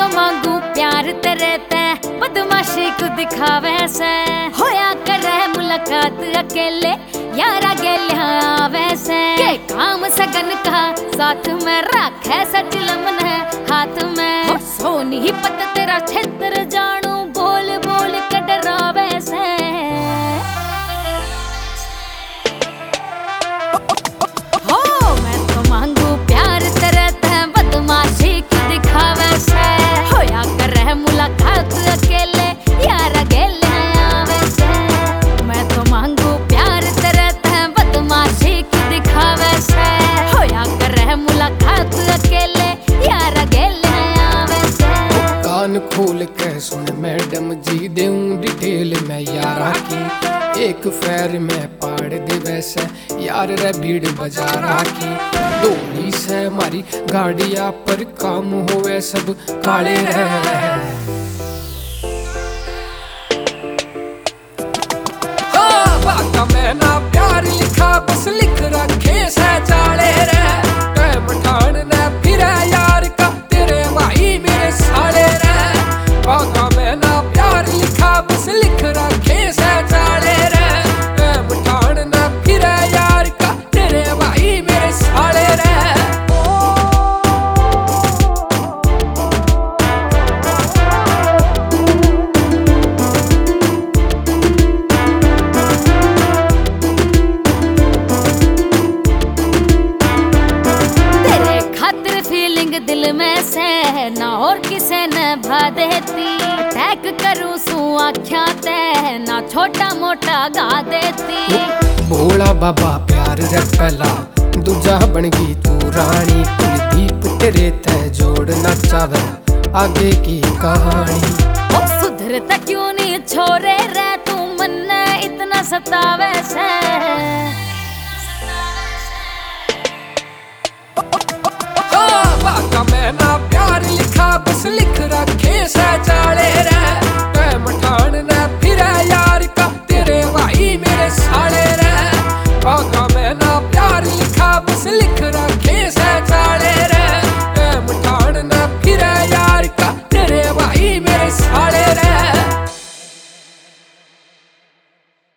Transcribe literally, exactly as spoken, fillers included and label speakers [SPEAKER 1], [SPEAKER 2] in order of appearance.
[SPEAKER 1] मांगू प्यार तेरे ते बदमाशी को दिखावे से होया करे मुलाकात अकेले यारा गेलिया वैसे के काम सगन का साथ में रखे सटलमन है हाथ में सोनी ही पत तेरा क्षेत्र जानू बोल बोल के डरावे से हो मैं तो मांगू प्यार तेरे ते बदमाशी की दिखावे से होया करे मुलाकात अकेले यारा गेले आवे से मैं तो मांगू प्यार तेरे ते बदमाशी की दिखावे से होया करे मुलाकात अकेले यारा गेले आवे से
[SPEAKER 2] कान खोल के सुन मैडम जी देऊं डिटेल में यारा की एक फैर में पाड़ दे वैसे यार रे भीड़ बाजारा की डोली से हमारी गाड़िया पर काम होवे सब काले रहे बाका में ना प्यार लिखा बस लिख रखे से चाले रे टाइम ठान ने फिर यार का तेरे भाई मेरे साले रे बाका में ना प्यार लिखा बस लिख रखे से चाले रे टाइम ठान ने फिर यार का तेरे भाई मेरे साले रे
[SPEAKER 1] दिल में से ना और किसे न भा देती अटैक करूं सू आख्या ते ना छोटा मोटा गा देती
[SPEAKER 2] भोला बाबा प्यार रे पहला दूजा बन गई तू रानी कुलदीप तेरे ते जोड़ना चावे आगे की कहानी
[SPEAKER 1] ओ सुधरता क्यों नहीं छोरे रे तू मन इतना सतावे से
[SPEAKER 2] बाका में ना प्यार लिखा बस लिख रखे से चाले